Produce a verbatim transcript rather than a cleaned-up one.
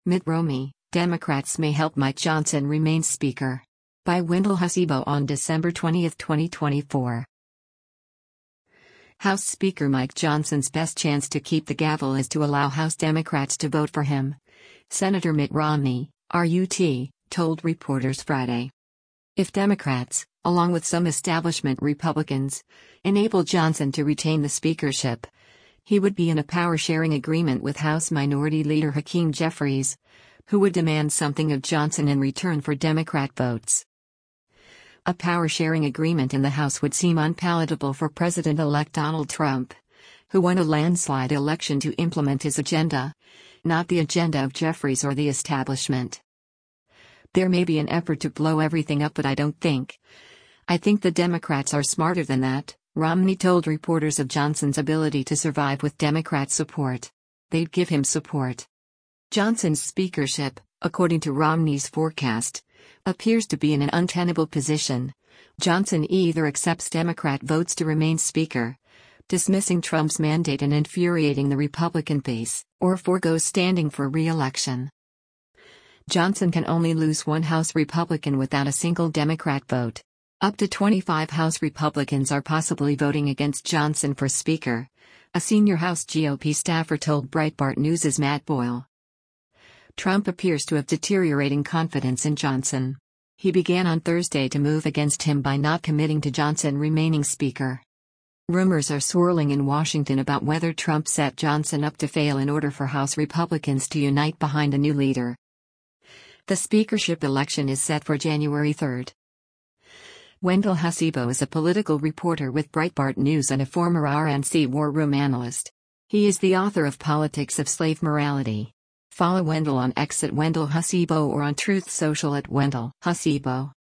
Mitt Romney, Democrats may help Mike Johnson remain Speaker. By Wendell Hasibo on December twentieth, twenty twenty-four. House Speaker Mike Johnson's best chance to keep the gavel is to allow House Democrats to vote for him. Senator Mitt Romney, R U T, told reporters Friday. If Democrats, along with some establishment Republicans, enable Johnson to retain the speakership, he would be in a power-sharing agreement with House Minority Leader Hakeem Jeffries, who would demand something of Johnson in return for Democrat votes. A power-sharing agreement in the House would seem unpalatable for President-elect Donald Trump, who won a landslide election to implement his agenda, not the agenda of Jeffries or the establishment. There may be an effort to blow everything up, but I don't think. I think the Democrats are smarter than that, Romney told reporters of Johnson's ability to survive with Democrat support. They'd give him support. Johnson's speakership, according to Romney's forecast, appears to be in an untenable position. Johnson either accepts Democrat votes to remain Speaker, dismissing Trump's mandate and infuriating the Republican base, or forgoes standing for re-election. Johnson can only lose one House Republican without a single Democrat vote. Up to twenty-five House Republicans are possibly voting against Johnson for Speaker, a senior House G O P staffer told Breitbart News' Matt Boyle. Trump appears to have deteriorating confidence in Johnson. He began on Thursday to move against him by not committing to Johnson remaining Speaker. Rumors are swirling in Washington about whether Trump set Johnson up to fail in order for House Republicans to unite behind a new leader. The speakership election is set for January third. Wendell Hasibo is a political reporter with Breitbart News and a former R N C war room analyst. He is the author of Politics of Slave Morality. Follow Wendell on X at Wendell Hasibo or on Truth Social at Wendell Hasibo.